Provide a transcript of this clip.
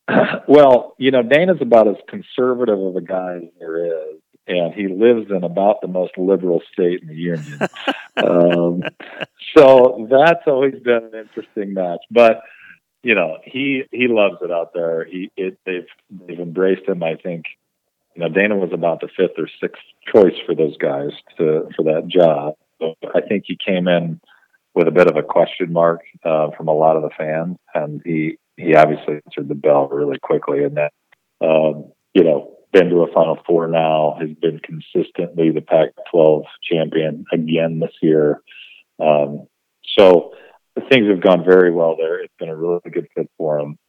Well, Dana's about as conservative of a guy as there is, and he lives in about the most liberal state in the union. Um, so that's always been an interesting match. But he loves it out there. They've embraced him. I think Dana was about the fifth or sixth choice for those guys for that job. So I think he came in with a bit of a question mark from a lot of the fans, and he obviously answered the bell really quickly. And that, been to a Final Four now, has been consistently the Pac-12 champion again this year. So things have gone very well there. It's been a really good fit for him.